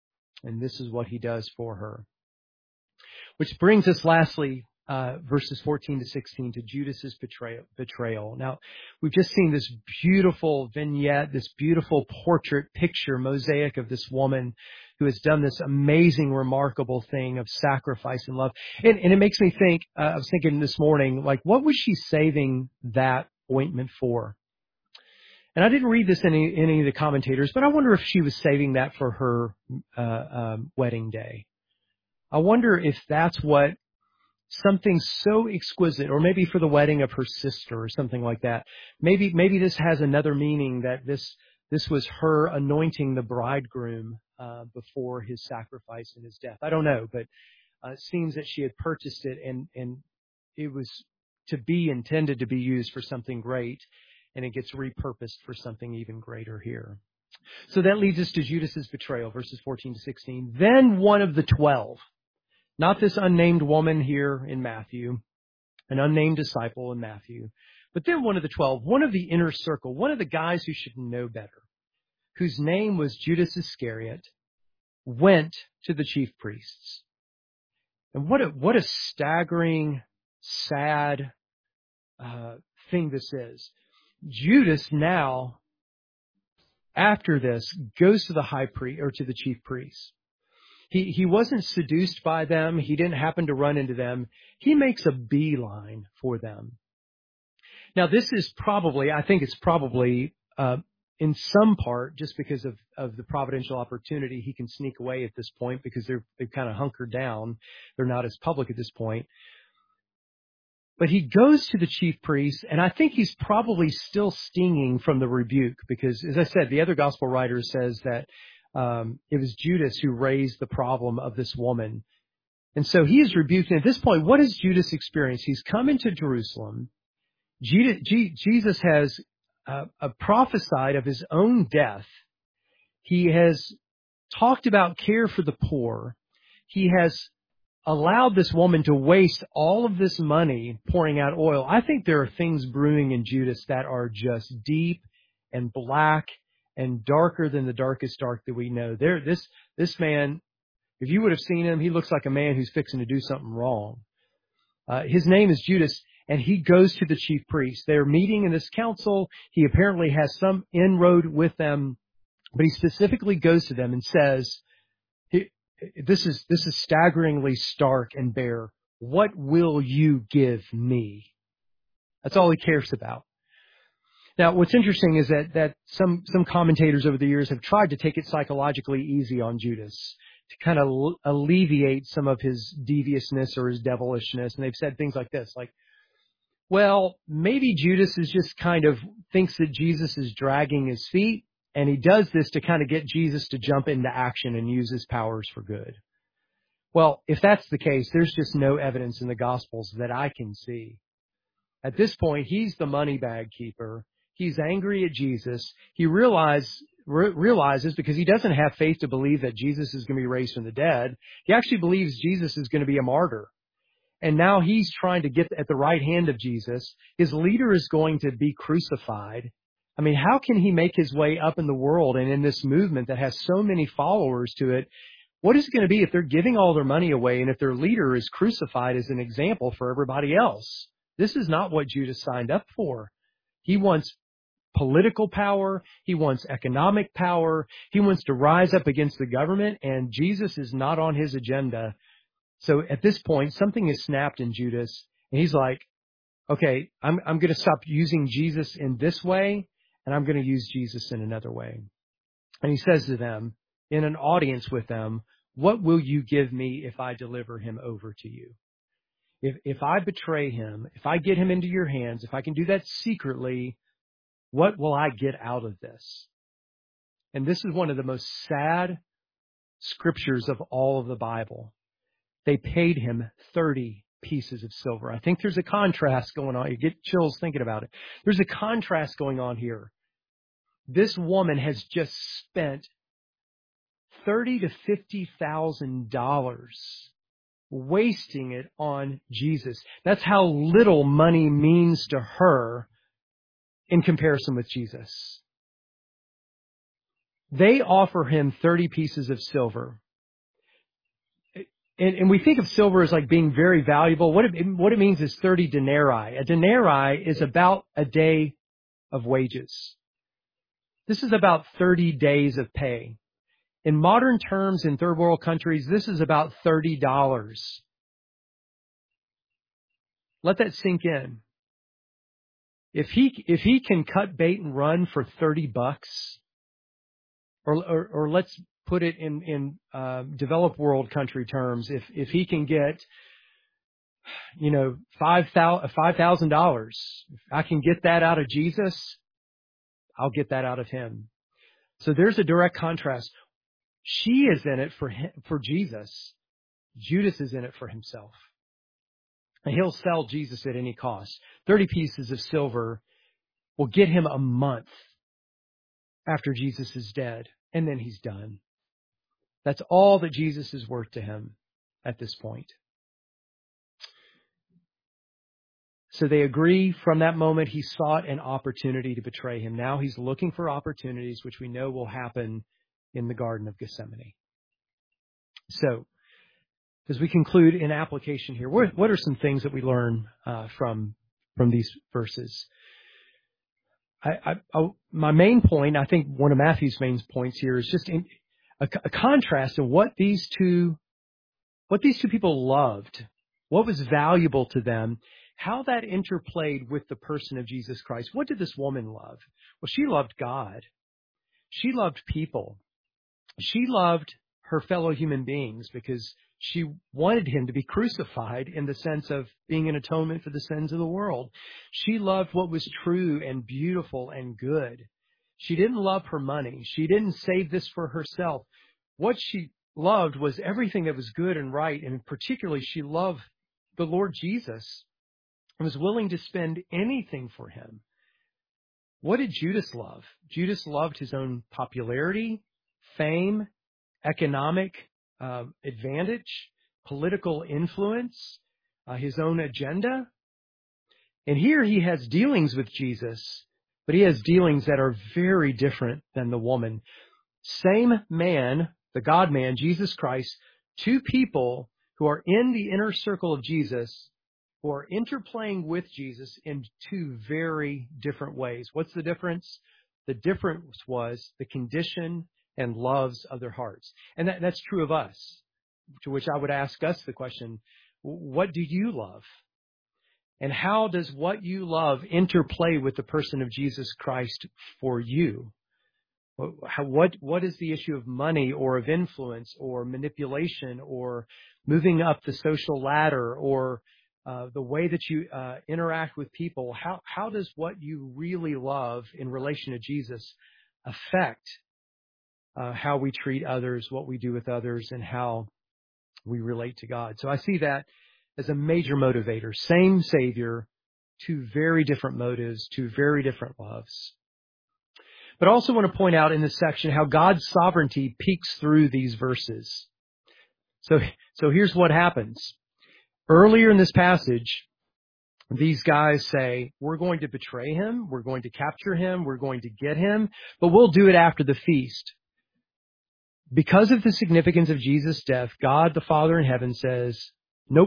Speaker 1: And this is what he does for her. Which brings us lastly, uh, verses fourteen to sixteen, to Judas's betrayal, betrayal. Now, we've just seen this beautiful vignette, this beautiful portrait picture, mosaic of this woman who has done this amazing, remarkable thing of sacrifice and love. And, and it makes me think, uh, I was thinking this morning, like, what was she saving that ointment for? And I didn't read this in any, any of the commentators, but I wonder if she was saving that for her uh, um, wedding day. I wonder if that's what something so exquisite, or maybe for the wedding of her sister or something like that. Maybe maybe this has another meaning, that this this was her anointing the bridegroom uh, before his sacrifice and his death. I don't know, but uh, it seems that she had purchased it, and and it was to be intended to be used for something great, and it gets repurposed for something even greater here. So that leads us to Judas's betrayal, verses fourteen to sixteen. Then one of the twelve, not this unnamed woman here in Matthew, an unnamed disciple in Matthew, but then one of the twelve, one of the inner circle, one of the guys who should know better, whose name was Judas Iscariot, went to the chief priests. And what a, what a staggering, sad uh, thing this is. Judas now, after this, goes to the high priest, or to the chief priests. He, he wasn't seduced by them. He didn't happen to run into them. He makes a beeline for them. Now, this is probably, I think it's probably, uh, in some part, just because of, of the providential opportunity, he can sneak away at this point because they're, they've kind of hunkered down. They're not as public at this point. But he goes to the chief priest, and I think he's probably still stinging from the rebuke because, as I said, the other gospel writer says that um, it was Judas who raised the problem of this woman. And so he is rebuked. And at this point, what does Judas experience? He's come into Jerusalem. Jesus has uh, uh, prophesied of his own death. He has talked about care for the poor. He has allowed this woman to waste all of this money pouring out oil. I think there are things brewing in Judas that are just deep and black and darker than the darkest dark that we know. There, this this man, if you would have seen him, he looks like a man who's fixing to do something wrong. Uh, his name is Judas, and he goes to the chief priest. They're meeting in this council. He apparently has some inroad with them, but he specifically goes to them and says, This is this is staggeringly stark and bare. What will you give me? That's all he cares about. Now, what's interesting is that that some some commentators over the years have tried to take it psychologically easy on Judas to kind of l- alleviate some of his deviousness or his devilishness, and they've said things like this, like, well, maybe Judas is just kind of thinks that Jesus is dragging his feet. And he does this to kind of get Jesus to jump into action and use his powers for good. Well, if that's the case, there's just no evidence in the Gospels that I can see. At this point, he's the money bag keeper. He's angry at Jesus. He realize, re- realizes, because he doesn't have faith to believe that Jesus is going to be raised from the dead, he actually believes Jesus is going to be a martyr. And now he's trying to get at the right hand of Jesus. His leader is going to be crucified. I mean, how can he make his way up in the world and in this movement that has so many followers to it? What is it going to be if they're giving all their money away and if their leader is crucified as an example for everybody else? This is not what Judas signed up for. He wants political power. He wants economic power. He wants to rise up against the government, and Jesus is not on his agenda. So at this point, something is snapped in Judas, and he's like, okay, I'm, I'm going to stop using Jesus in this way, and I'm going to use Jesus in another way. And he says to them, in an audience with them, what will you give me if I deliver him over to you? If, if I betray him, if I get him into your hands, if I can do that secretly, what will I get out of this? And this is one of the most sad scriptures of all of the Bible. They paid him thirty pieces of silver. I think there's a contrast going on. You get chills thinking about it. There's a contrast going on here. This woman has just spent thirty to fifty thousand dollars wasting it on Jesus. That's how little money means to her in comparison with Jesus. They offer him thirty pieces of silver. and, and we think of silver as like being very valuable. What it, what it means is thirty denarii. A denarii is about a day of wages. This is about thirty days of pay. In modern terms, in third world countries, this is about thirty dollars. Let that sink in. If he, if he can cut bait and run for thirty bucks, or, or, or let's put it in, in, uh, developed world country terms, if, if he can get, you know, five thousand dollars, if I can get that out of Jesus, I'll get that out of him. So there's a direct contrast. She is in it for him, for Jesus. Judas is in it for himself. And he'll sell Jesus at any cost. thirty pieces of silver will get him a month after Jesus is dead. And then he's done. That's all that Jesus is worth to him at this point. So they agree. From that moment, he sought an opportunity to betray him. Now he's looking for opportunities, which we know will happen in the Garden of Gethsemane. So, as we conclude in application here, what, what are some things that we learn uh, from from these verses? I, I, I, my main point, I think one of Matthew's main points here, is just in, a, a contrast of what these two, what these two people loved, what was valuable to them, how that interplayed with the person of Jesus Christ. What did this woman love? Well, she loved God. She loved people. She loved her fellow human beings because she wanted him to be crucified in the sense of being an atonement for the sins of the world. She loved what was true and beautiful and good. She didn't love her money. She didn't save this for herself. What she loved was everything that was good and right, and particularly she loved the Lord Jesus and was willing to spend anything for him. What did Judas love? Judas loved his own popularity, fame, economic uh, advantage, political influence, uh, his own agenda. And here he has dealings with Jesus, but he has dealings that are very different than the woman. Same man, the God-man, Jesus Christ, two people who are in the inner circle of Jesus, who are interplaying with Jesus in two very different ways. What's the difference? The difference was the condition and loves of their hearts. And that, that's true of us, to which I would ask us the question, what do you love? And how does what you love interplay with the person of Jesus Christ for you? How, what, what is the issue of money or of influence or manipulation or moving up the social ladder or uh, the way that you uh, interact with people? How, how does what you really love in relation to Jesus affect Uh, how we treat others, what we do with others, and how we relate to God? So I see that as a major motivator. Same Savior, two very different motives, two very different loves. But I also want to point out in this section how God's sovereignty peeks through these verses. So, so here's what happens. Earlier in this passage, these guys say, we're going to betray him, we're going to capture him, we're going to get him, but we'll do it after the feast. Because of the significance of Jesus' death, God the Father in heaven says, nope,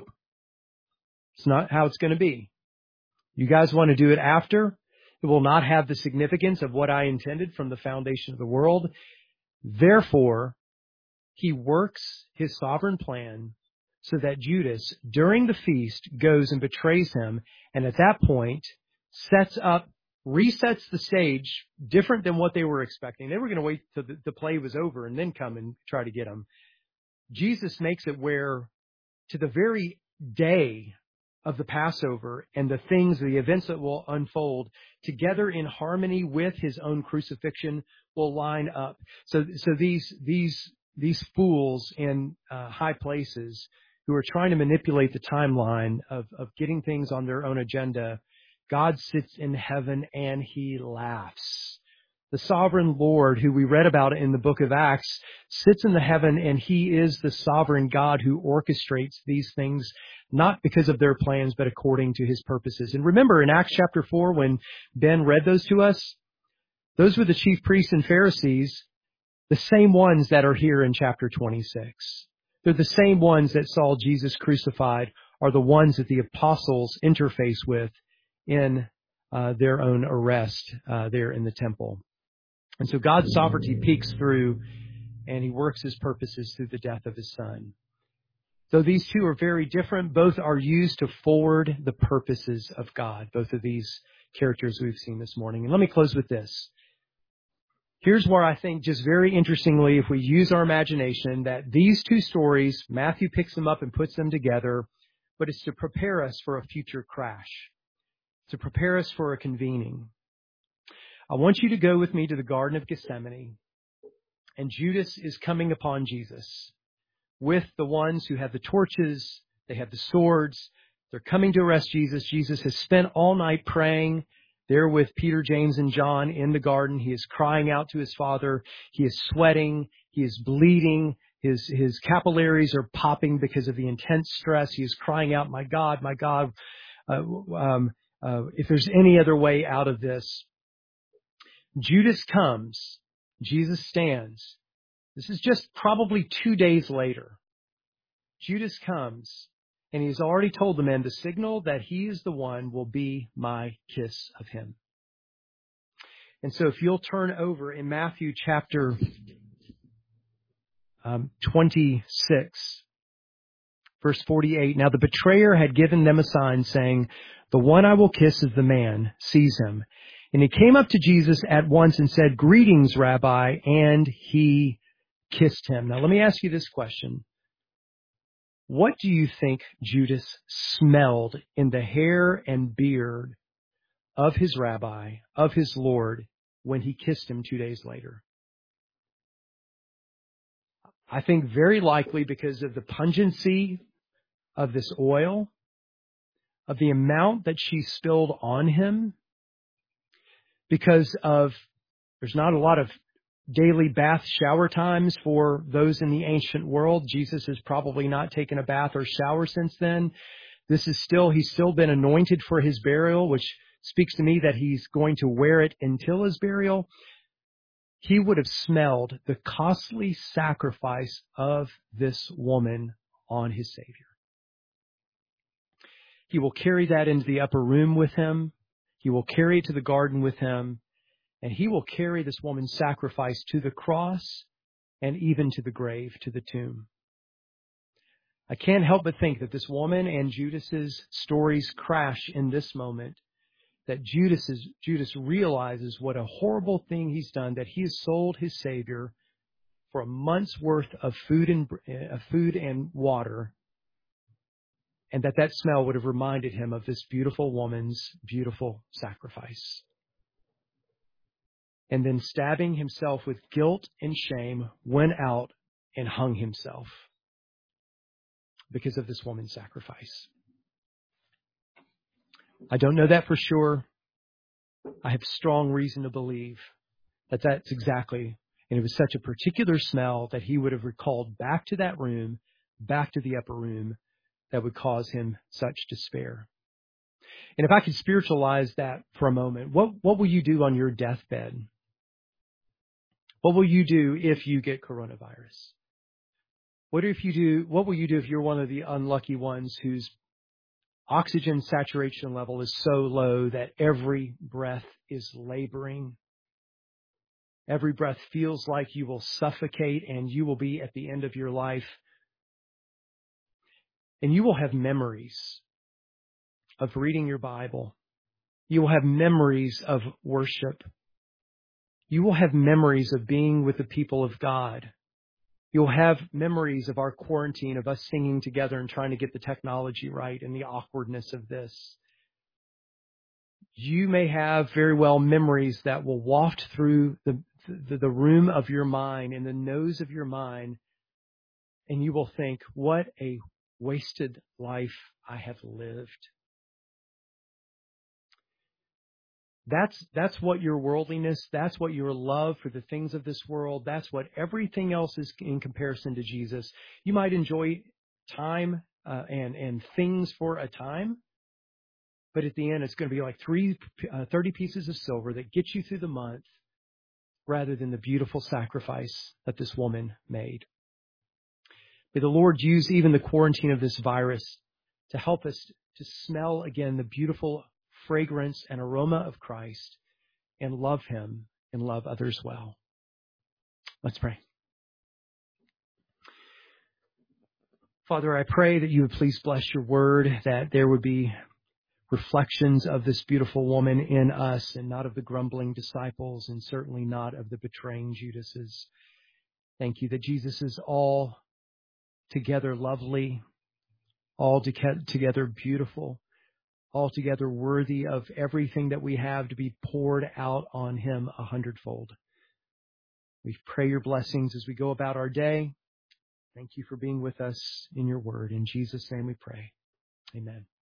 Speaker 1: it's not how it's going to be. You guys want to do it after? It will not have the significance of what I intended from the foundation of the world. Therefore, he works his sovereign plan so that Judas, during the feast, goes and betrays him, and at that point, sets up resets the stage different than what they were expecting. They were going to wait till the, the play was over and then come and try to get him. Jesus makes it where to the very day of the Passover and the things, the events that will unfold together in harmony with his own crucifixion will line up. So, so these, these, these fools in uh, high places who are trying to manipulate the timeline of, of getting things on their own agenda, God sits in heaven and he laughs. The sovereign Lord, who we read about in the book of Acts, sits in the heaven, and he is the sovereign God who orchestrates these things, not because of their plans, but according to his purposes. And remember in Acts chapter four, when Ben read those to us, those were the chief priests and Pharisees, the same ones that are here in chapter twenty-six. They're the same ones that saw Jesus crucified, are the ones that the apostles interface with in uh, their own arrest uh, there in the temple. And so God's sovereignty peeks through, and he works his purposes through the death of his son. Though these two are very different, both are used to forward the purposes of God, both of these characters we've seen this morning. And let me close with this. Here's where I think, just very interestingly, if we use our imagination, that these two stories, Matthew picks them up and puts them together, but it's to prepare us for a future crash, to prepare us for a convening. I want you to go with me to the Garden of Gethsemane, and Judas is coming upon Jesus with the ones who have the torches, they have the swords, they're coming to arrest Jesus. Jesus has spent all night praying there with Peter, James, and John in the garden. He is crying out to his Father. He is sweating. He is bleeding. His, his capillaries are popping because of the intense stress. He is crying out, my God, my God, uh, um, uh, if there's any other way out of this. Judas comes. Jesus stands. This is just probably two days later. Judas comes, and he's already told the men the signal that he is the one will be my kiss of him. And so if you'll turn over in Matthew chapter um, twenty-six, verse forty-eight, now the betrayer had given them a sign saying, the one I will kiss is the man, seize him. And he came up to Jesus at once and said, greetings, Rabbi, and he kissed him. Now let me ask you this question. What do you think Judas smelled in the hair and beard of his rabbi, of his Lord, when he kissed him two days later? I think very likely because of the pungency of this oil, of the amount that she spilled on him, because of, there's not a lot of daily bath shower times for those in the ancient world. Jesus has probably not taken a bath or shower since then. This is still, he's still been anointed for his burial, which speaks to me that he's going to wear it until his burial. He would have smelled the costly sacrifice of this woman on his Savior. He will carry that into the upper room with him. He will carry it to the garden with him. And he will carry this woman's sacrifice to the cross and even to the grave, to the tomb. I can't help but think that this woman and Judas's stories crash in this moment, that Judas, is, Judas realizes what a horrible thing he's done, that he has sold his Savior for a month's worth of food and, uh, food and water, and that that smell would have reminded him of this beautiful woman's beautiful sacrifice. And then stabbing himself with guilt and shame, went out and hung himself because of this woman's sacrifice. I don't know that for sure. I have strong reason to believe that that's exactly, and it was such a particular smell that he would have recalled back to that room, back to the upper room, that would cause him such despair. And if I could spiritualize that for a moment, what, what will you do on your deathbed? What will you do if you get coronavirus? What if you do, what will you do if you're one of the unlucky ones whose oxygen saturation level is so low that every breath is laboring? Every breath feels like you will suffocate and you will be at the end of your life. And you will have memories of reading your Bible. You will have memories of worship. You will have memories of being with the people of God. You'll have memories of our quarantine, of us singing together and trying to get the technology right and the awkwardness of this. You may have very well memories that will waft through the, the, the room of your mind and the nose of your mind, and you will think, what a wasted life I have lived. That's, that's what your worldliness, that's what your love for the things of this world, that's what everything else is in comparison to Jesus. You might enjoy time uh, and, and things for a time, but at the end it's going to be like three, uh, thirty pieces of silver that get you through the month rather than the beautiful sacrifice that this woman made. May the Lord use even the quarantine of this virus to help us to smell again the beautiful fragrance and aroma of Christ and love Him and love others well. Let's pray. Father, I pray that you would please bless your word, that there would be reflections of this beautiful woman in us and not of the grumbling disciples and certainly not of the betraying Judases. Thank you that Jesus is all together lovely, all together beautiful, altogether worthy of everything that we have to be poured out on Him a hundredfold. We pray your blessings as we go about our day. Thank you for being with us in your word. In Jesus' name we pray. Amen.